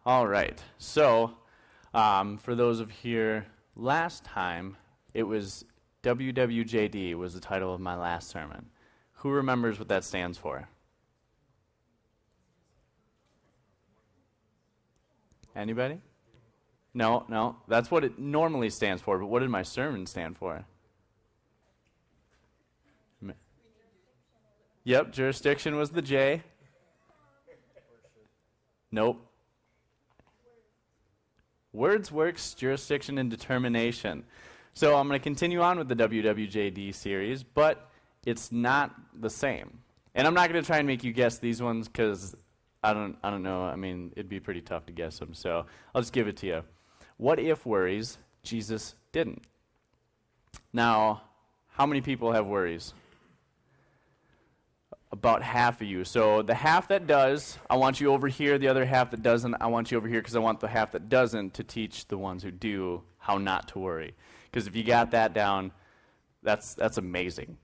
All right. So, for those of here, last time it was WWJD was the title of my last sermon. Who remembers what that stands for? Anybody? No. That's what it normally stands for, but what did my sermon stand for? Yep, jurisdiction was the J. Nope. Words, works, jurisdiction, and determination. So I'm going to continue on with the WWJD series, but it's not the same. And I'm not going to try and make you guess these ones because I don't know. I mean, it'd be pretty tough to guess them. So I'll just give it to you. What if worries Jesus didn't? Now, how many people have worries? About half of you. So the half that does, I want you over here. The other half that doesn't, I want you over here because I want the half that doesn't to teach the ones who do how not to worry. Because if you got that down, that's amazing.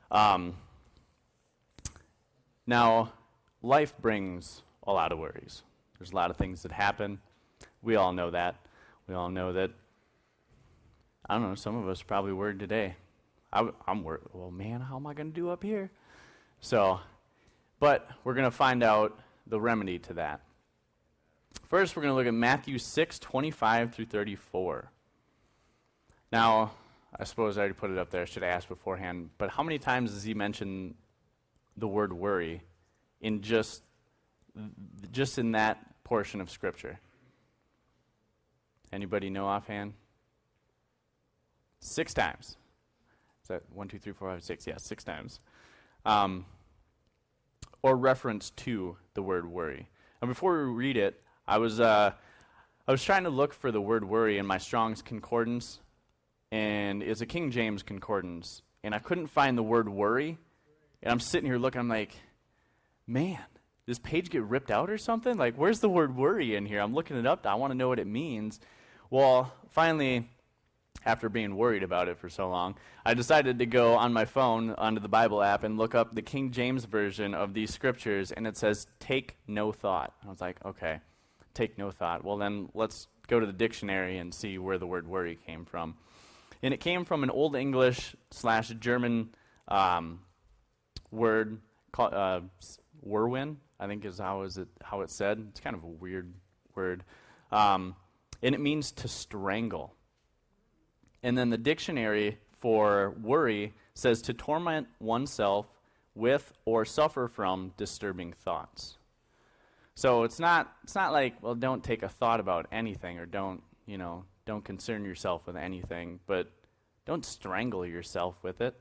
Now, life brings a lot of worries. There's a lot of things that happen. We all know that. We all know that, I don't know, some of us are probably worried today. I'm worried. Well, man, how am I going to do up here? So, but we're going to find out the remedy to that. First, we're going to look at Matthew 6:25 through 34. Now, I suppose I already put it up there. I should have asked beforehand. But how many times does he mention the word worry in just in that portion of Scripture? Anybody know offhand? 6 times. Is that 1, 2, 3, 4, 5, 6? Yeah, 6 times. Or reference to the word worry. And before we read it, I was trying to look for the word worry in my Strong's Concordance, and it's a King James Concordance, and I couldn't find the word worry. And I'm sitting here looking, I'm like, man, did this page get ripped out or something? Like, where's the word worry in here? I'm looking it up. I want to know what it means. Well, finally, after being worried about it for so long, I decided to go on my phone onto the Bible app and look up the King James version of these scriptures, and it says, take no thought. I was like, okay, take no thought. Well, then let's go to the dictionary and see where the word worry came from. And it came from an Old English/German word called Werwin, I think is how it's said. It's kind of a weird word. And it means to strangle. And then the dictionary for worry says to torment oneself with or suffer from disturbing thoughts. So it's not like, well, don't take a thought about anything or don't concern yourself with anything, but don't strangle yourself with it.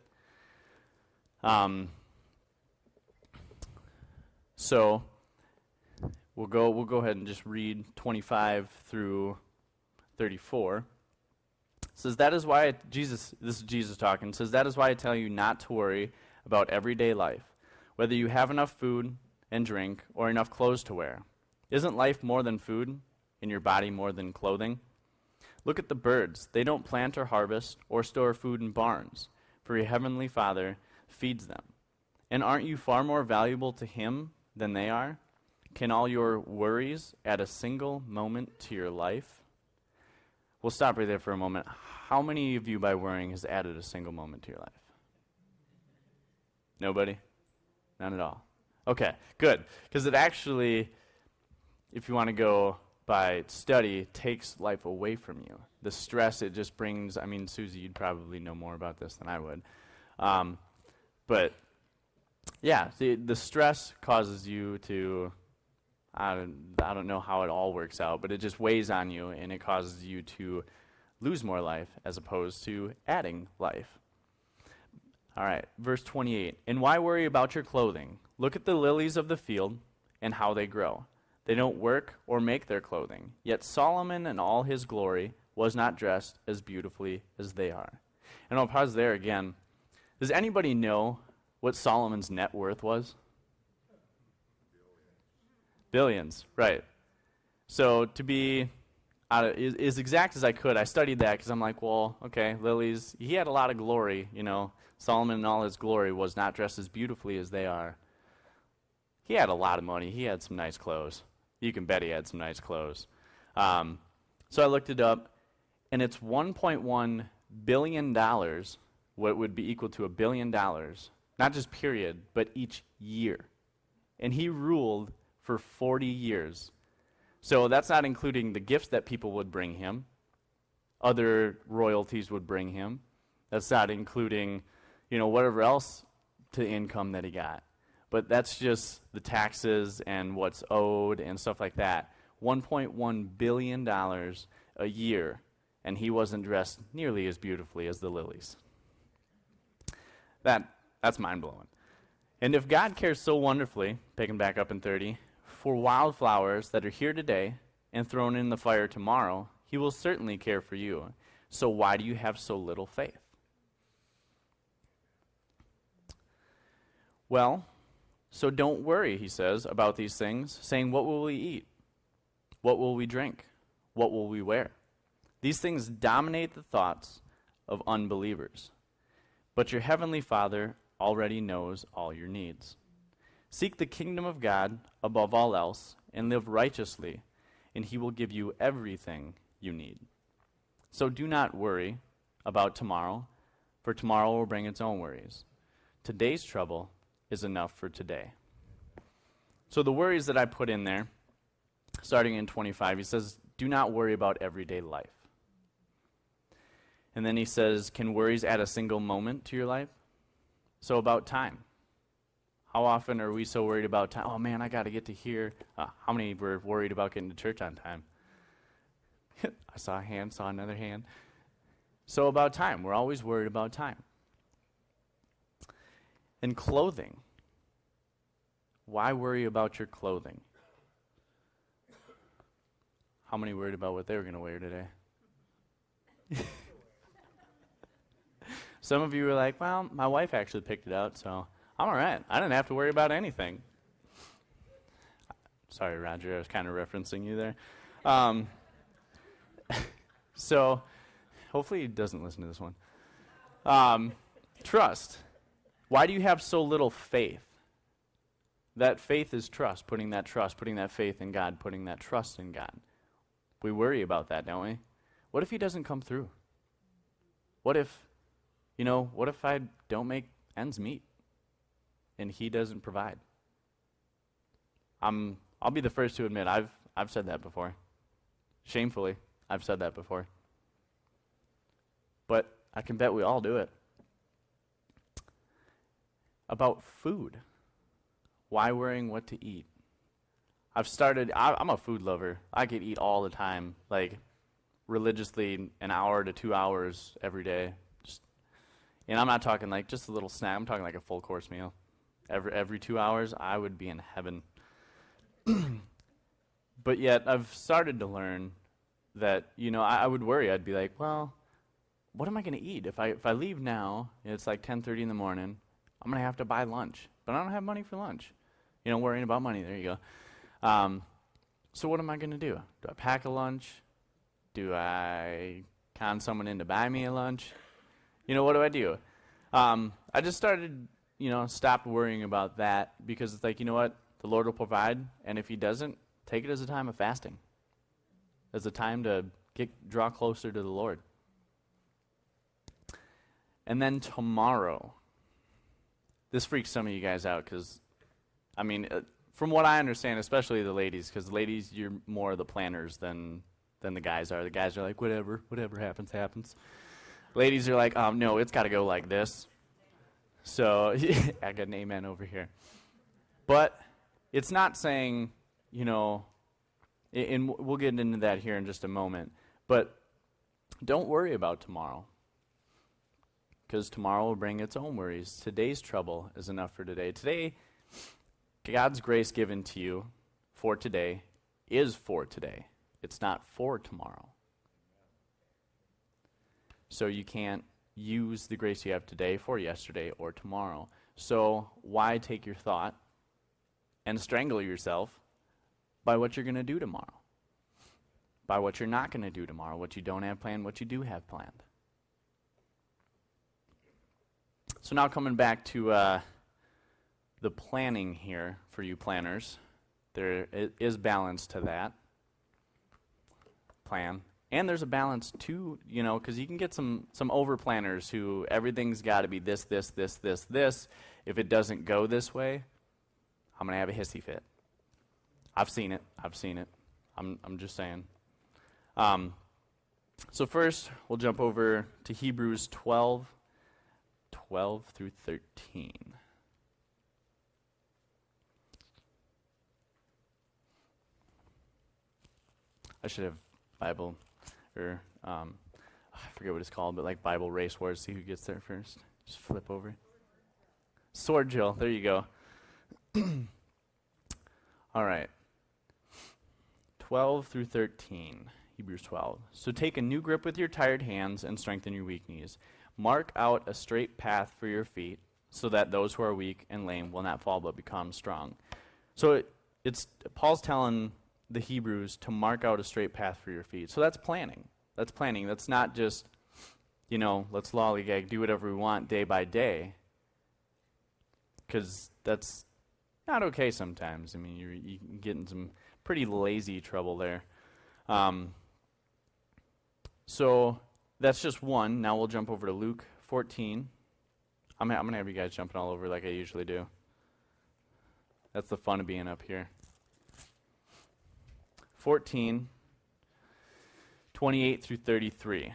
So we'll go ahead and just read 25 through 34. It says, that is why this is Jesus talking, says, that is why I tell you not to worry about everyday life, whether you have enough food and drink or enough clothes to wear. Isn't life more than food, and your body more than clothing? Look at the birds. They don't plant or harvest or store food in barns, for your heavenly Father feeds them. And aren't you far more valuable to Him than they are? Can all your worries add a single moment to your life? We'll stop right there for a moment. How many of you, by worrying, has added a single moment to your life? Nobody? None at all. Okay, good. Because it actually, if you want to go by study, takes life away from you. The stress it just brings, I mean, Susie, you'd probably know more about this than I would. But, yeah, the stress causes you to, I don't know how it all works out, but it just weighs on you, and it causes you to lose more life as opposed to adding life. All right, verse 28. And why worry about your clothing? Look at the lilies of the field and how they grow. They don't work or make their clothing. Yet Solomon in all his glory was not dressed as beautifully as they are. And I'll pause there again. Does anybody know what Solomon's net worth was? Billions, right. So to be as exact as I could, I studied that because I'm like, well, okay, lilies, he had a lot of glory, Solomon in all his glory was not dressed as beautifully as they are. He had a lot of money. He had some nice clothes. You can bet he had some nice clothes. So I looked it up, and it's $1.1 billion, what would be equal to $1 billion, not just period, but each year. And he ruled for 40 years. So that's not including the gifts that people would bring him. Other royalties would bring him. That's not including, whatever else to income that he got. But that's just the taxes and what's owed and stuff like that. $1.1 billion a year, and he wasn't dressed nearly as beautifully as the lilies. That's mind-blowing. And if God cares so wonderfully, picking back up in 30, for wildflowers that are here today and thrown in the fire tomorrow, he will certainly care for you. So why do you have so little faith? Well, so don't worry, he says, about these things, saying, what will we eat? What will we drink? What will we wear? These things dominate the thoughts of unbelievers. But your heavenly Father already knows all your needs. Seek the kingdom of God above all else and live righteously, and he will give you everything you need. So do not worry about tomorrow, for tomorrow will bring its own worries. Today's trouble is enough for today. So the worries that I put in there, starting in 25, he says, do not worry about everyday life. And then he says, can worries add a single moment to your life? So about time. How often are we so worried about time? Oh man, I got to get to here. How many were worried about getting to church on time? I saw a hand, saw another hand. So about time. We're always worried about time. And clothing. Why worry about your clothing? How many worried about what they were going to wear today? Some of you were like, well, my wife actually picked it out, so I'm all right. I didn't have to worry about anything. Sorry, Roger, I was kind of referencing you there. So hopefully he doesn't listen to this one. Trust. Why do you have so little faith? That faith is trust, putting that faith in God, putting that trust in God. We worry about that, don't we? What if he doesn't come through? What if I don't make ends meet and he doesn't provide? I'll be the first to admit I've said that before. Shamefully, I've said that before. But I can bet we all do it. About food. Why worrying what to eat? I'm a food lover. I could eat all the time, like religiously an hour to 2 hours every day. And I'm not talking like just a little snack. I'm talking like a full course meal. Every 2 hours, I would be in heaven. But yet, I've started to learn that, I would worry. I'd be like, well, what am I going to eat? If I leave now, and it's like 10:30 in the morning, I'm going to have to buy lunch. But I don't have money for lunch. Worrying about money. There you go. So what am I going to do? Do I pack a lunch? Do I con someone in to buy me a lunch? What do? I just started, stopped worrying about that because it's like, you know what? The Lord will provide, and if he doesn't, take it as a time of fasting. As a time to draw closer to the Lord. And then tomorrow. This freaks some of you guys out because, from what I understand, especially the ladies, because the ladies, you're more the planners than the guys are. The guys are like, whatever happens, happens. Ladies are like, no, it's got to go like this. So, I got an amen over here. But it's not saying, and we'll get into that here in just a moment, but don't worry about tomorrow. Because tomorrow will bring its own worries. Today's trouble is enough for today. Today, God's grace given to you for today is for today. It's not for tomorrow. So you can't use the grace you have today for yesterday or tomorrow. So why take your thought and strangle yourself by what you're going to do tomorrow? By what you're not going to do tomorrow, what you don't have planned, what you do have planned. So now coming back to the planning here for you planners. There is balance to that plan. And there's a balance too, because you can get some over planners who everything's got to be this. If it doesn't go this way, I'm going to have a hissy fit. I've seen it. I'm just saying. So first, we'll jump over to Hebrews 12 through 13. I should have Bible, or I forget what it's called, but like Bible race wars, see who gets there first. Just flip over. Sword Jill, there you go. All right. 12 through 13, Hebrews 12. So take a new grip with your tired hands and strengthen your weak knees. Mark out a straight path for your feet so that those who are weak and lame will not fall but become strong. So it's Paul's telling the Hebrews to mark out a straight path for your feet. So that's planning. That's not just, let's lollygag, do whatever we want day by day. Because that's not okay sometimes. I mean, you can get in some pretty lazy trouble there. So that's just one. Now we'll jump over to Luke 14. I'm going to have you guys jumping all over like I usually do. That's the fun of being up here. 14, 28 through 33.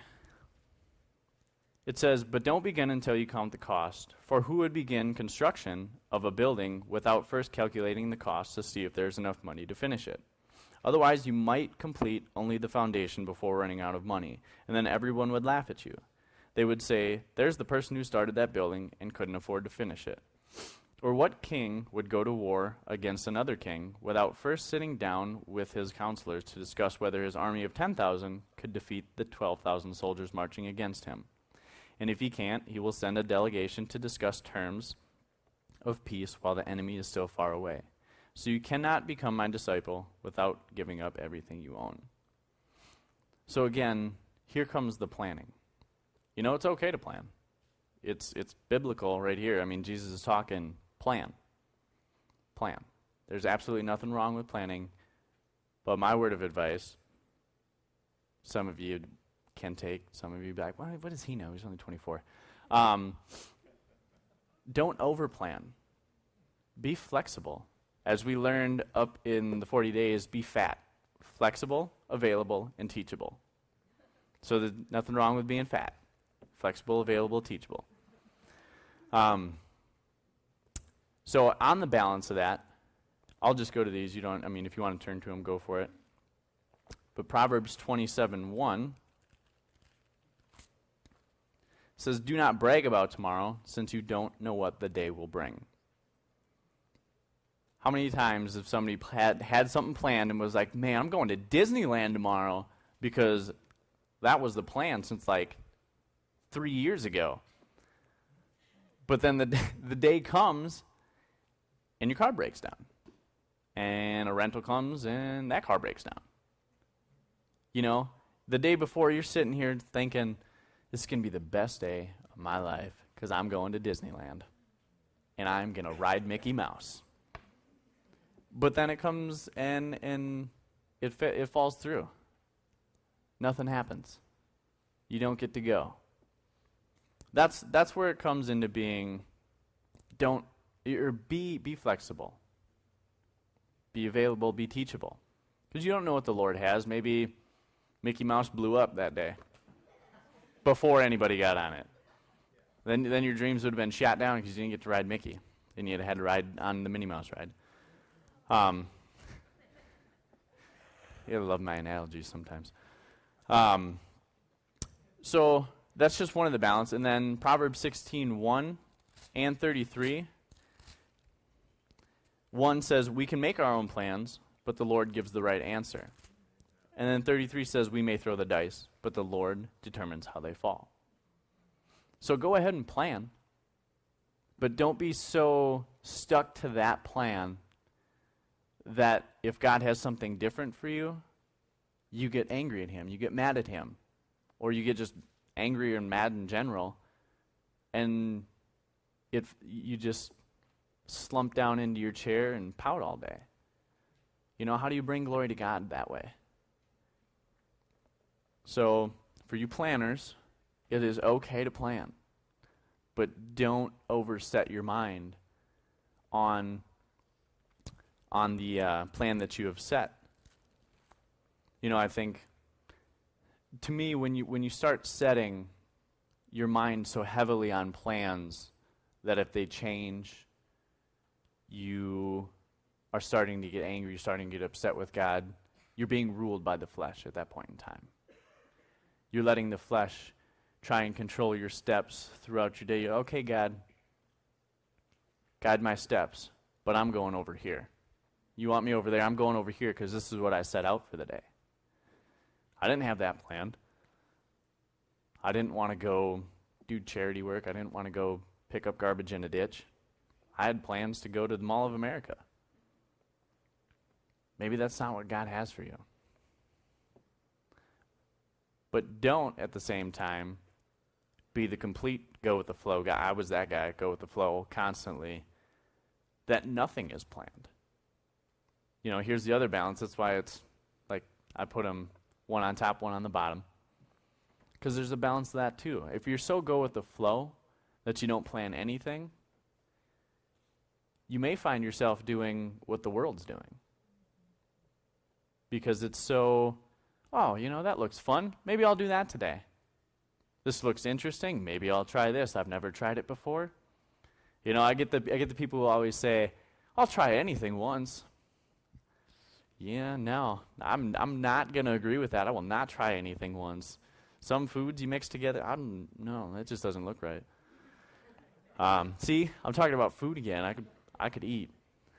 It says, "But don't begin until you count the cost, for who would begin construction of a building without first calculating the cost to see if there's enough money to finish it? Otherwise, you might complete only the foundation before running out of money, and then everyone would laugh at you. They would say, 'There's the person who started that building and couldn't afford to finish it.' Or what king would go to war against another king without first sitting down with his counselors to discuss whether his army of 10,000 could defeat the 12,000 soldiers marching against him? And if he can't, he will send a delegation to discuss terms of peace while the enemy is still far away. So you cannot become my disciple without giving up everything you own." So again, here comes the planning. It's okay to plan. It's biblical right here. I mean, Jesus is talking plan. There's absolutely nothing wrong with planning, but my word of advice, some of you can take, some of you be like, what does he know? He's only 24. Don't overplan. Be flexible. As we learned up in the 40 days, be fat. Flexible, available, and teachable. So there's nothing wrong with being fat. Flexible, available, teachable. So on the balance of that, I'll just go to these. If you want to turn to them, go for it. But Proverbs 27:1 says, "Do not brag about tomorrow, since you don't know what the day will bring." How many times have somebody had something planned and was like, "Man, I'm going to Disneyland tomorrow," because that was the plan since like 3 years ago. But then the day comes and your car breaks down. And a rental comes and that car breaks down. The day before you're sitting here thinking, this is going to be the best day of my life because I'm going to Disneyland. And I'm going to ride Mickey Mouse. But then it comes and it falls through. Nothing happens. You don't get to go. That's where it comes into being. Be flexible. Be available. Be teachable. Because you don't know what the Lord has. Maybe Mickey Mouse blew up that day before anybody got on it. Then your dreams would have been shot down because you didn't get to ride Mickey. Then you'd have had to ride on the Minnie Mouse ride. You love my analogies sometimes. So that's just one of the balance. And then Proverbs 16:1 and 33. 1 says, we can make our own plans, but the Lord gives the right answer. And then 33 says, we may throw the dice, but the Lord determines how they fall. So go ahead and plan, but don't be so stuck to that plan that if God has something different for you, you get angry at him, you get mad at him, or you get just angry and mad in general, and you just slump down into your chair and pout all day. How do you bring glory to God that way? So, for you planners, it is okay to plan, but don't overset your mind on the plan that you have set. I think, to me, when you start setting your mind so heavily on plans that if they change, you are starting to get angry, you're starting to get upset with God, you're being ruled by the flesh at that point in time. You're letting the flesh try and control your steps throughout your day. Okay, God, guide my steps, but I'm going over here. You want me over there, I'm going over here because this is what I set out for the day. I didn't have that planned. I didn't want to go do charity work. I didn't want to go pick up garbage in a ditch. I had plans to go to the Mall of America. Maybe that's not what God has for you. But don't, at the same time, be the complete go-with-the-flow guy. I was that guy, go with the flow constantly, that nothing is planned. Here's the other balance. That's why it's like I put them one on top, one on the bottom. Because there's a balance to that too. If you're so go with the flow that you don't plan anything, you may find yourself doing what the world's doing. Because it's so, that looks fun. Maybe I'll do that today. This looks interesting. Maybe I'll try this. I've never tried it before. I get the people who always say, I'll try anything once. Yeah, no, I'm not going to agree with that. I will not try anything once. Some foods you mix together, no, that just doesn't look right. See, I'm talking about food again. I could eat.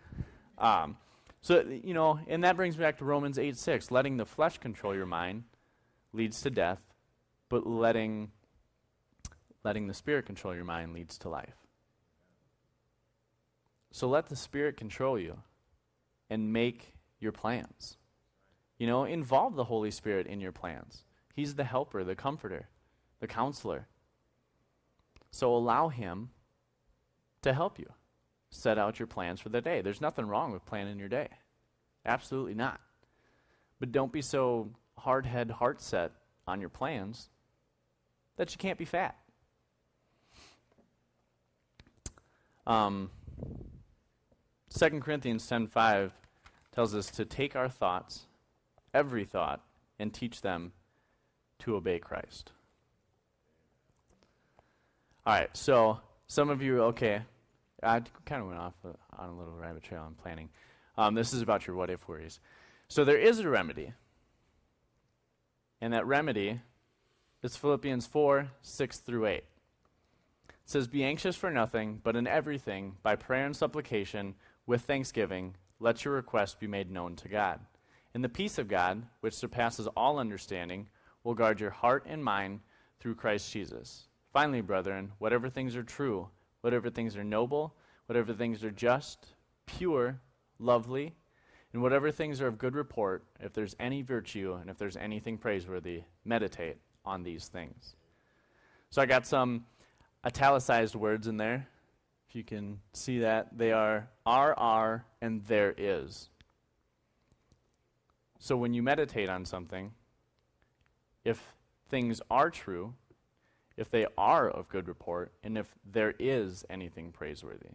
So, and that brings me back to Romans 8:6. Letting the flesh control your mind leads to death, but letting the Spirit control your mind leads to life. So let the Spirit control you and make your plans. Involve the Holy Spirit in your plans. He's the helper, the comforter, the counselor. So allow him to help you set out your plans for the day. There's nothing wrong with planning your day. Absolutely not. But don't be so hard-head, heart-set on your plans that you can't be fat. 2 Corinthians 10:5 tells us to take our thoughts, every thought, and teach them to obey Christ. All right, so some of you, okay, I kind of went off on a little rabbit trail on planning. This is about your what-if worries. So there is a remedy, and that remedy is Philippians 4:6-8. It says, "Be anxious for nothing, but in everything, by prayer and supplication, with thanksgiving, let your requests be made known to God. And the peace of God, which surpasses all understanding, will guard your heart and mind through Christ Jesus. Finally, brethren, whatever things are true, whatever things are noble, whatever things are just, pure, lovely, and whatever things are of good report, if there's any virtue and if there's anything praiseworthy, meditate on these things." So I got some italicized words in there. If you can see that, they are and there is. So when you meditate on something, if things are true, if they are of good report, and if there is anything praiseworthy.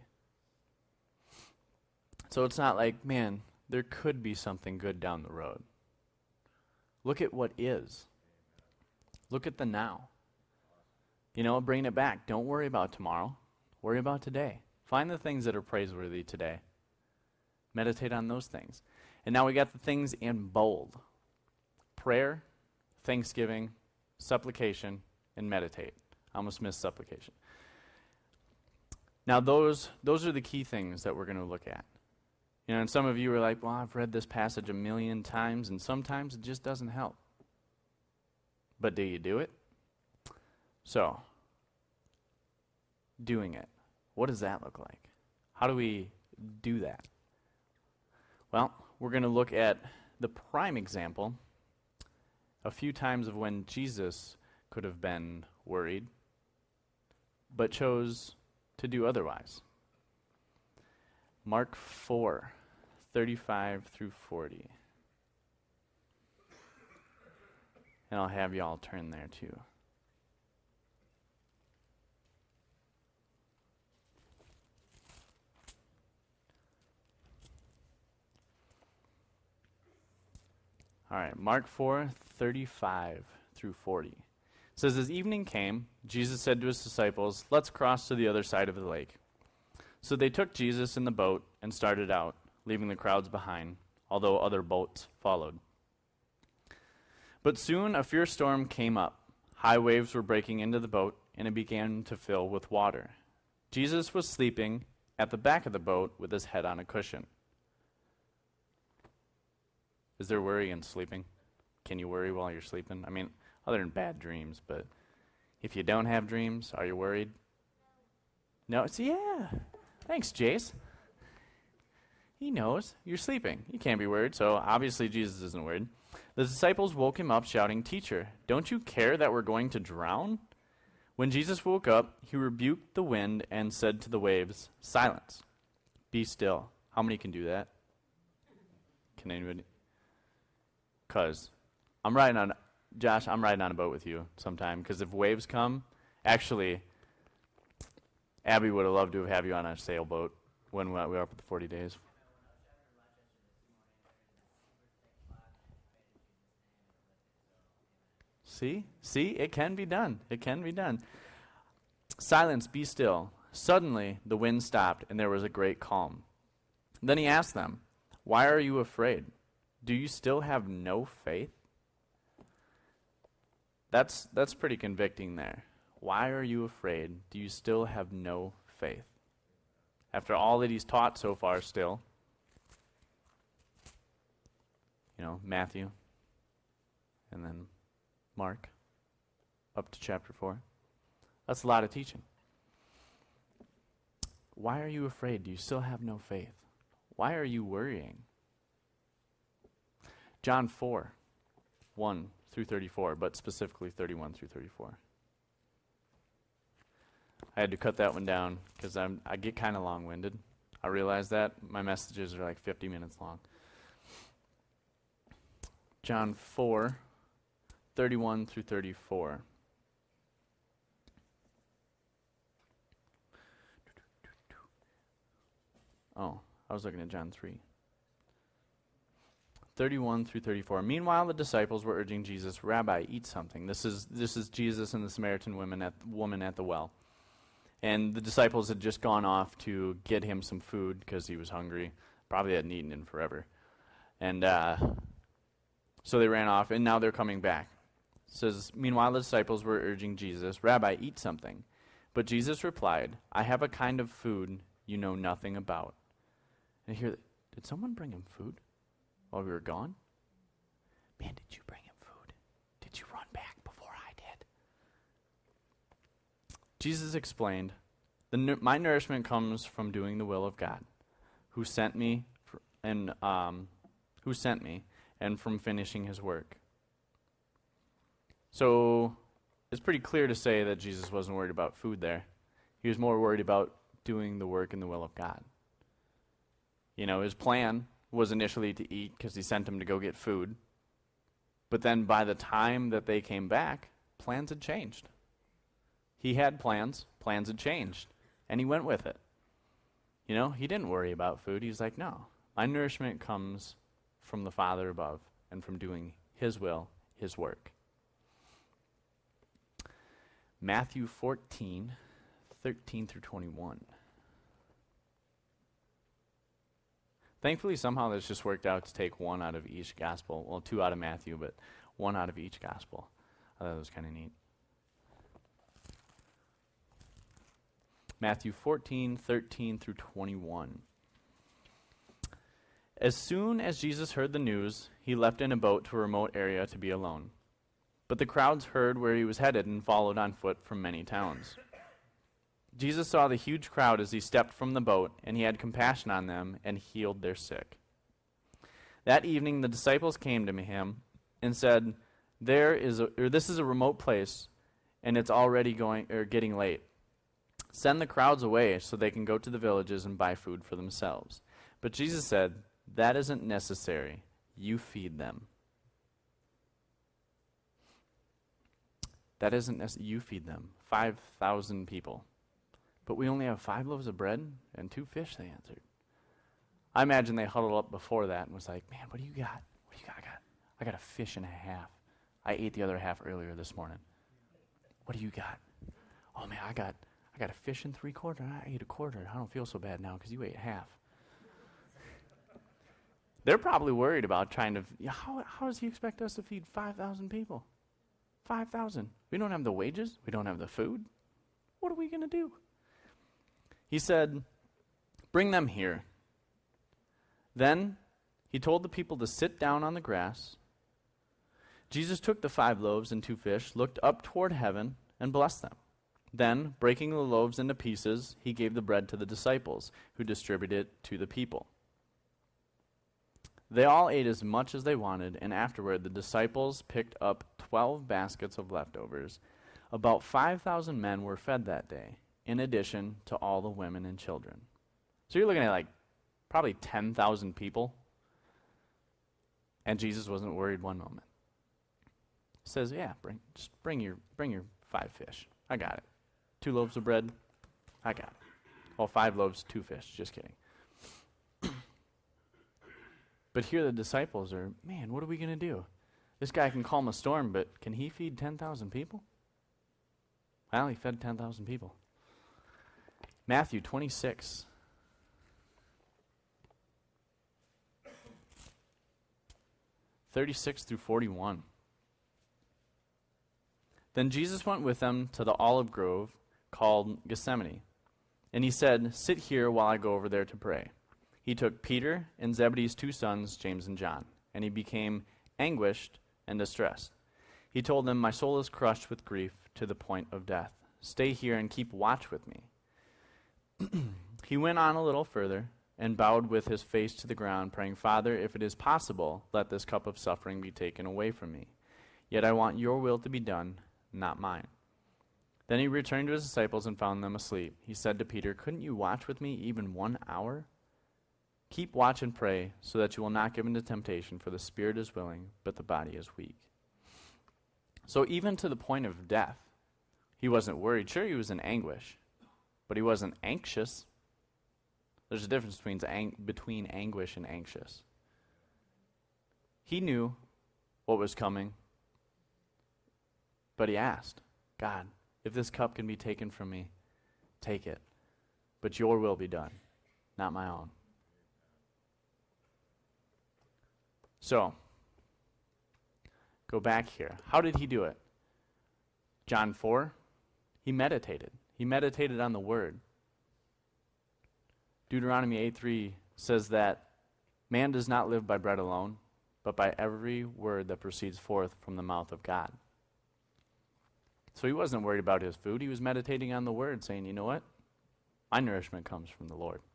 So it's not like, man, there could be something good down the road. Look at what is. Look at the now. Bring it back. Don't worry about tomorrow. Worry about today. Find the things that are praiseworthy today. Meditate on those things. And now we got the things in bold. Prayer, thanksgiving, supplication, and meditate. I almost missed supplication. Now those are the key things that we're going to look at. And some of you are like, well, I've read this passage 1,000,000 times, and sometimes it just doesn't help. But do you do it? So, doing it. What does that look like? How do we do that? Well, we're going to look at the prime example, a few times of when Jesus could have been worried, but chose to do otherwise. Mark 35 through 40. And I'll have you all turn there too. All right, Mark 4, 35 through 40. It says, as evening came, Jesus said to his disciples, let's cross to the other side of the lake. So they took Jesus in the boat and started out, leaving the crowds behind, although other boats followed. But soon a fierce storm came up. High waves were breaking into the boat, and it began to fill with water. Jesus was sleeping at the back of the boat with his head on a cushion. Is there worry in sleeping? Can you worry while you're sleeping? I mean, other than bad dreams, but if you don't have dreams, are you worried? No? So yeah. Thanks, Jace. He knows. You're sleeping. You can't be worried, so obviously Jesus isn't worried. The disciples woke him up shouting, Teacher, don't you care that we're going to drown? When Jesus woke up, he rebuked the wind and said to the waves, Silence, be still. How many can do that? Can anybody? Because I'm riding on a boat with you sometime, because if waves come, actually, Abby would have loved to have you on a sailboat when we were up at the 40 days. See, it can be done. It can be done. Silence, be still. Suddenly, the wind stopped, and there was a great calm. Then he asked them, Why are you afraid? Do you still have no faith? That's pretty convicting there. Why are you afraid? Do you still have no faith? After all that he's taught so far still, Matthew, and then Mark, up to chapter 4. That's a lot of teaching. Why are you afraid? Do you still have no faith? Why are you worrying? John 4, 1 through 34, but specifically 31 through 34. I had to cut that one down because I get kind of long-winded. I realize that. My messages are like 50 minutes long. John 4, 31 through 34. Oh, I was looking at John 3. 31 through 34. Meanwhile, the disciples were urging Jesus, Rabbi, eat something. This is Jesus and the Samaritan woman at the well. And the disciples had just gone off to get him some food because he was hungry. Probably hadn't eaten in forever. And so they ran off, and now they're coming back. It says, meanwhile, the disciples were urging Jesus, Rabbi, eat something. But Jesus replied, I have a kind of food you know nothing about. And I hear, did someone bring him food while we were gone? Man, did you bring him food? Did you run back before I did? Jesus explained, my nourishment comes from doing the will of God, who sent me, and from finishing his work. So it's pretty clear to say that Jesus wasn't worried about food there. He was more worried about doing the work and the will of God. His plan was initially to eat because he sent him to go get food. But then by the time that they came back, plans had changed. He had plans had changed, and he went with it. He didn't worry about food. He's like, no, my nourishment comes from the Father above and from doing his will, his work. Matthew 14, 13 through 21. Thankfully, somehow this just worked out to take one out of each gospel. Well, two out of Matthew, but one out of each gospel. I thought that was kind of neat. Matthew 14, 13 through 21. As soon as Jesus heard the news, he left in a boat to a remote area to be alone. But the crowds heard where he was headed and followed on foot from many towns. Jesus saw the huge crowd as he stepped from the boat, and he had compassion on them and healed their sick. That evening the disciples came to him and said, this is a remote place, and it's already getting late. Send the crowds away so they can go to the villages and buy food for themselves. But Jesus said, That isn't necessary. You feed them. That isn't necessary. You feed them. 5,000 people. But we only have 5 loaves of bread and 2 fish, they answered. I imagine they huddled up before that and was like, man, what do you got? What do you got? I got a fish and a half. I ate the other half earlier this morning. What do you got? Oh, man, I got a fish and 3/4. I ate a quarter. I don't feel so bad now because you ate half. They're probably worried about trying to, how does he expect us to feed 5,000 people? 5,000. We don't have the wages. We don't have the food. What are we going to do? He said, bring them here. Then he told the people to sit down on the grass. Jesus took the 5 loaves and 2 fish, looked up toward heaven, and blessed them. Then, breaking the loaves into pieces, he gave the bread to the disciples, who distributed it to the people. They all ate as much as they wanted, and afterward the disciples picked up 12 baskets of leftovers. About 5,000 men were fed that day, in addition to all the women and children. So you're looking at like probably 10,000 people, and Jesus wasn't worried one moment. He says, yeah, bring your 5 fish. I got it. 2 loaves of bread. I got it. Well, 5 loaves, 2 fish. Just kidding. But here the disciples are, man, what are we going to do? This guy can calm a storm, but can he feed 10,000 people? Well, he fed 10,000 people. Matthew 26. (36-41). Then Jesus went with them to the olive grove called Gethsemane, and he said, sit here while I go over there to pray. He took Peter and Zebedee's 2 sons, James and John, and he became anguished and distressed. He told them, my soul is crushed with grief to the point of death. Stay here and keep watch with me. He went on a little further and bowed with his face to the ground, praying, Father, if it is possible, let this cup of suffering be taken away from me. Yet I want your will to be done, not mine. Then he returned to his disciples and found them asleep. He said to Peter, couldn't you watch with me even 1 hour? Keep watch and pray, so that you will not give into temptation, for the spirit is willing, but the body is weak. So even to the point of death, he wasn't worried. Sure, he was in anguish, but he wasn't anxious. There's a difference between anguish and anxious. He knew what was coming, but he asked, God, if this cup can be taken from me, take it. But your will be done, not my own. So, go back here. How did he do it? John 4, he meditated. He meditated on the word. Deuteronomy 8:3 says that man does not live by bread alone, but by every word that proceeds forth from the mouth of God. So he wasn't worried about his food. He was meditating on the word, saying, you know what? My nourishment comes from the Lord.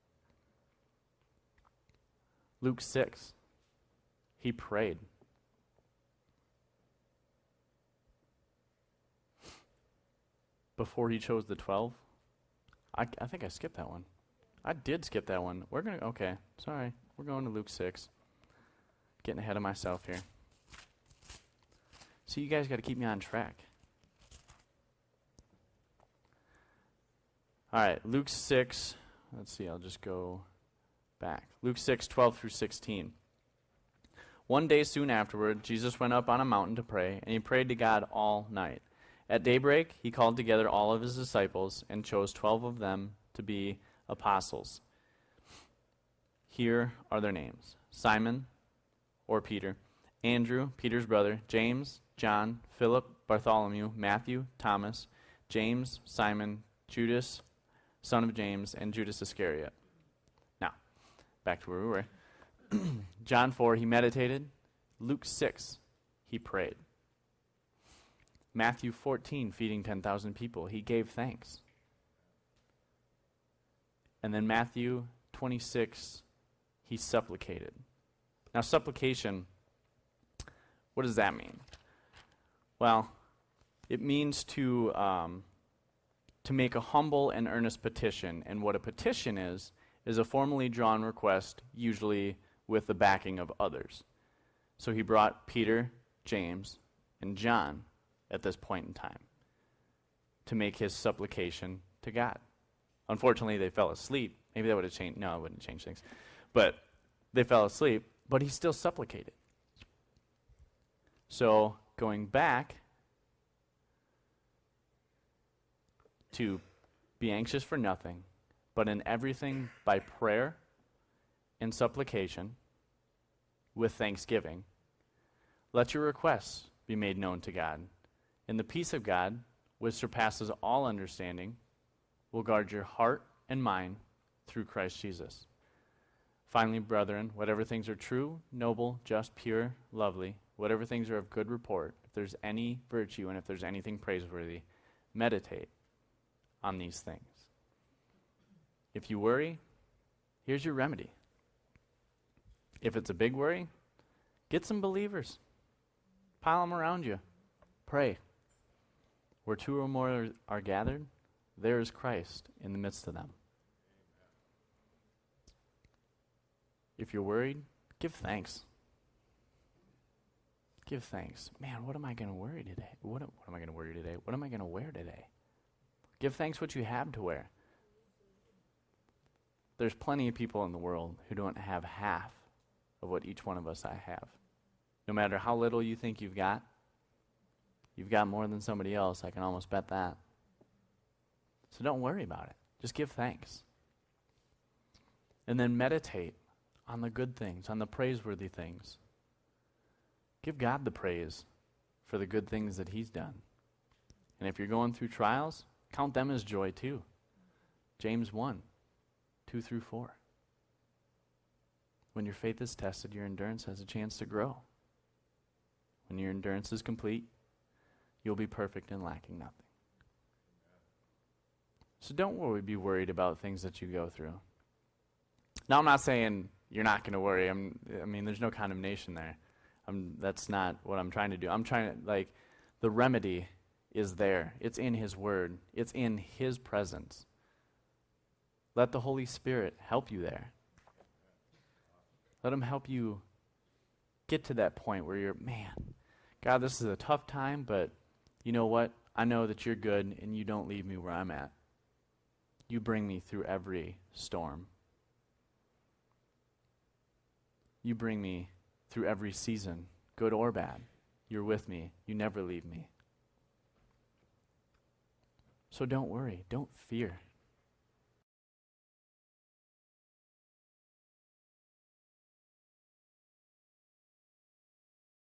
Luke 6. He prayed. Before he chose the 12. I think I skipped that one. I did skip that one. Okay, sorry. We're going to Luke 6. Getting ahead of myself here. So you guys got to keep me on track. All right, Luke 6. Let's see, I'll just go back. Luke 6:12-16. One day soon afterward, Jesus went up on a mountain to pray, and he prayed to God all night. At daybreak, he called together all of his disciples and chose 12 of them to be apostles. Here are their names: Simon, or Peter, Andrew, Peter's brother, James, John, Philip, Bartholomew, Matthew, Thomas, James, Simon, Judas, son of James, and Judas Iscariot. Now, back to where we were. John 4, he meditated. Luke 6, he prayed. Matthew 14, feeding 10,000 people, he gave thanks. And then Matthew 26, he supplicated. Now, supplication, what does that mean? Well, it means to make a humble and earnest petition. And what a petition is a formally drawn request, usually with the backing of others. So he brought Peter, James, and John at this point in time to make his supplication to God. Unfortunately, they fell asleep. Maybe that would have changed. No, it wouldn't change things. But they fell asleep, but he still supplicated. So going back to be anxious for nothing, but in everything by prayer and supplication with thanksgiving, let your requests be made known to God. And the peace of God, which surpasses all understanding, will guard your heart and mind through Christ Jesus. Finally, brethren, whatever things are true, noble, just, pure, lovely, whatever things are of good report, if there's any virtue and if there's anything praiseworthy, meditate on these things. If you worry, here's your remedy. If it's a big worry, get some believers. Pile them around you. Pray. Where two or more are gathered, there is Christ in the midst of them. If you're worried, give thanks. Give thanks. Man, what am I going to worry today? What am I going to worry today? What am I going to wear today? Give thanks what you have to wear. There's plenty of people in the world who don't have half of what each one of us have. No matter how little you think you've got more than somebody else. I can almost bet that. So don't worry about it. Just give thanks. And then meditate on the good things, on the praiseworthy things. Give God the praise for the good things that he's done. And if you're going through trials, count them as joy too. James 1, 2 through 4. When your faith is tested, your endurance has a chance to grow. When your endurance is complete, you'll be perfect and lacking nothing. So don't be worried about things that you go through. Now, I'm not saying you're not going to worry. I mean, there's no condemnation there. That's not what I'm trying to do. I'm trying to, the remedy is there. It's in his word. It's in his presence. Let the Holy Spirit help you there. Let him help you get to that point where you're, man, God, this is a tough time, but you know what? I know that you're good and you don't leave me where I'm at. You bring me through every storm. You bring me through every season, good or bad. You're with me. You never leave me. So don't worry. Don't fear.